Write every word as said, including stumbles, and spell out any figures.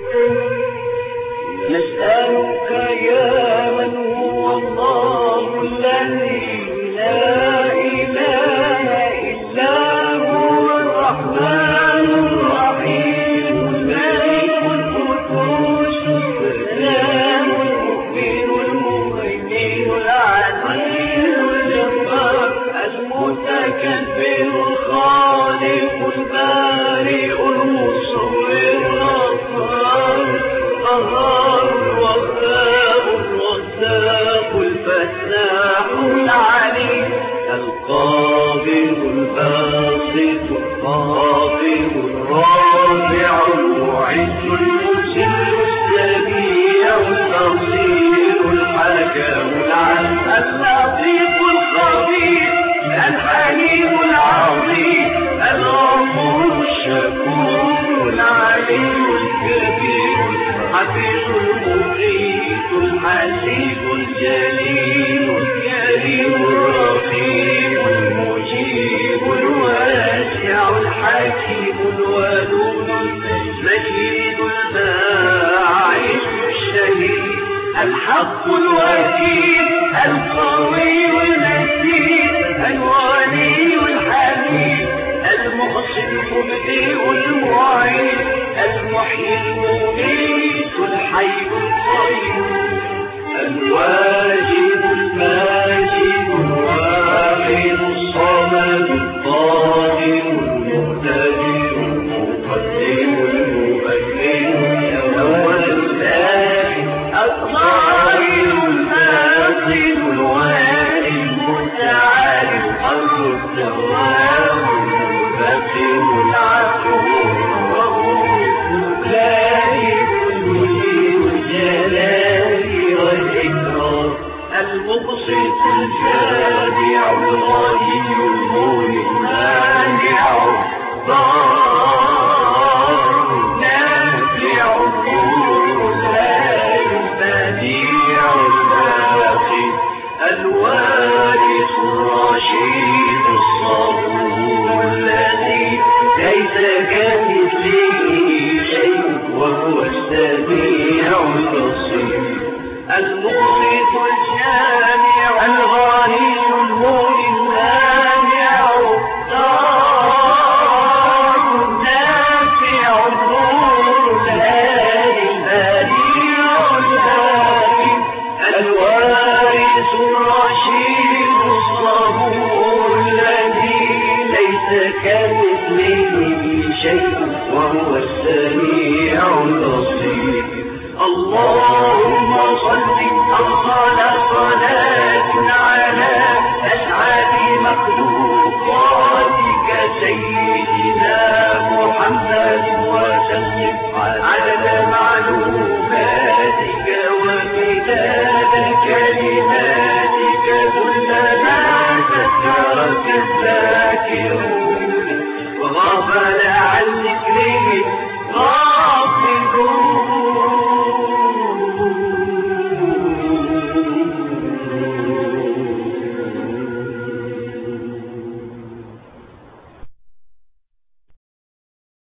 نسألك يا من هو الله الذي لا إله إلا هو الرحمن الرحيم الملك القدوس السلام المؤمن المهيمن العزيز الجبار المتكبر الخالق البارئ المصور الغفار القهار الوهاب الرزاق الفتاح العليم القابض الباسط الخافض الرافع المعز المذل السميع البصير الحكم العدل اللطيف الخبير الحليم العظيم الغفور الشكور العليم الكبير الحفيظ المقيت الحسيب الجليل الكريم الرقيب المجيب الواسع الحكيم الودود المجيد الباعث الشهيد الحق الوكيل القوي المتين الولي الحميد المحسن المبدئ المعين المحيي المميت الحي القيوم الواجب الماجد الواحد الصمد القادر المقتدر المقدم المؤخر الأول الآخر الظاهر الباطن الوالي المتعال القلب التواب المبكر العفو الرؤوف الكريم المجيب الجلال والإكرام المبسط الجامع الغني المولي المانع الضار النافع النور الهادي البديع الباقي الوارث الرشيد الصبور الذي ليس كمثله شيء وهو السميع البصير المقسط الجامع الغني المولي المانع الضار النافع النور الهادي البديع الباقي الوارث الرشيد الصبور الذي ليس كمثله شيء وهو السميع البصير اللهم صل أفضل صلاة على أسعد مخلوقاتك سيدنا محمد وسلم عدد معلوماتك ومداد كلماتك كلما ذكرك الذاكرون